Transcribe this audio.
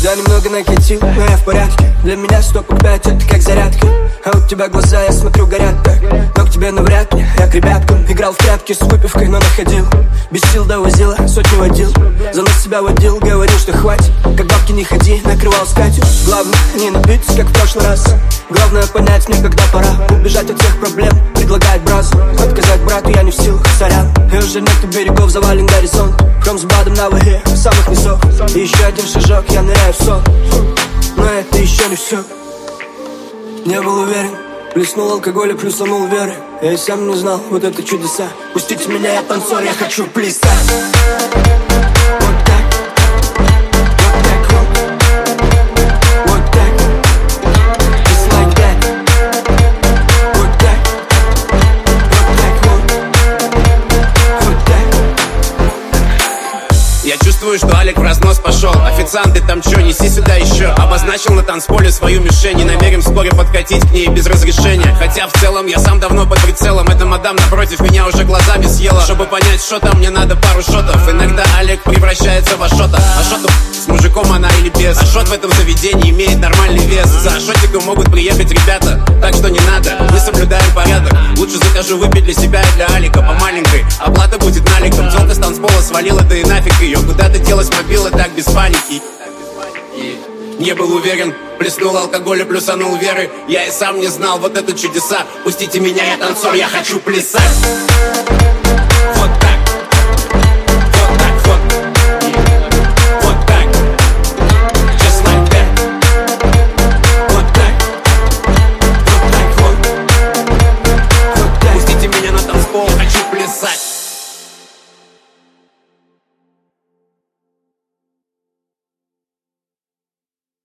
Да, немного накатил, но я в порядке. Для меня 100 по 5, это как зарядка. А у тебя глаза, я смотрю, горят так. Но к тебе навряд ли, я к ребяткам. Играл в прятки с выпивкой, но находил. Без сил довозила, сотни водил. За нос себя водил, говорил, что хватит. Как бабки не ходи, накрывал статью. Главное, не напиться, как в прошлый раз. Главное понять мне, когда пора убежать от всех проблем, предлагать бразу. Отказать брату я не в силах, сорян. И уже нету берегов, завален горизонт. Хром с бадом на воде, самых низов. И еще один шажок, я ныряю в сон. Но это еще не все. Не был уверен, плеснул алкоголя, плюсанул веры. Я и сам не знал, вот это чудеса. Пустите меня, я танцор, я хочу плясать. Я чувствую, что Алик в разнос пошел. Официант, ты там чё, неси сюда еще. Обозначил на танцполе свою мишень и намерен вскоре подкатить к ней без разрешения. Хотя в целом я сам давно под прицелом. Эта мадам напротив меня уже глазами съела. Чтобы понять, что там, мне надо пару шотов. Иногда Алик превращается в Ашота. Ашоту с мужиком она или без. Ашот в этом заведении имеет нормальный вес. За Ашотиком могут приехать ребята, так что не надо, мы соблюдаем порядок. Лучше закажу выпить для себя и для Алика по маленькой. Оплата будет наликом. Тёлка с танцпола свалила, да и нафиг ее. Куда-то делась мобила, так без паники. Не был уверен, плеснул алкоголя, плюсанул веры. Я и сам не знал, вот это чудеса. Пустите меня, я танцор, я хочу плясать.